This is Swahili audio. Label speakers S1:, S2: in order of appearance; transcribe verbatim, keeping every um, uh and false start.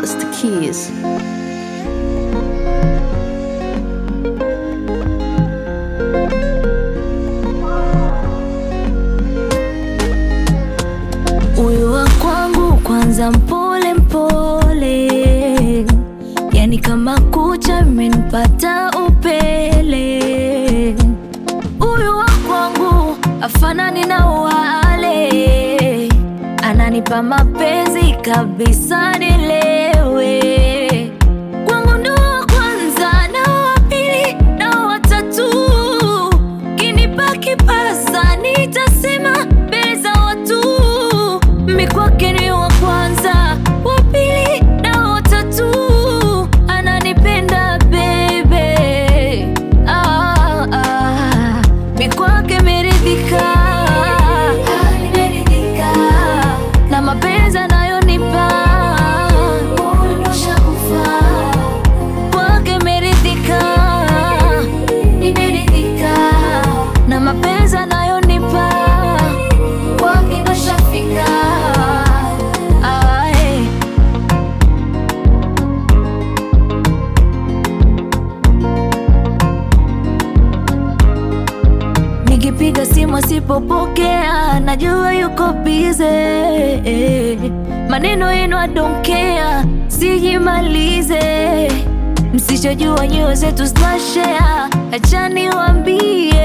S1: Master Keys. Uyu wa kwangu kwanza mpole mpole, yani kama kucha imenipata upele. Uyu wa kwangu afanani na wale, ananipa mapenzi kabisa nilewe. Kwangu ndo wa kwanza na wa pili na wa tatu, kinipa kipasa nitasema mbele za watu. Mi kwake ni wa kwanza, wa pili na wa tatu, ananipenda baby. Ah, ah. Mi kwake meridhika, na mapenzi anayonipa kwake meridhika, nimeridhika, na mapenzi anayonipa kwake ndo shafika. Ae. Nikipiga simu asipopokea, najua yuko busy. Maneno yenu I don't care, sijimalize. Msichojua nyoyo zetu tunashare, acha niwaambie.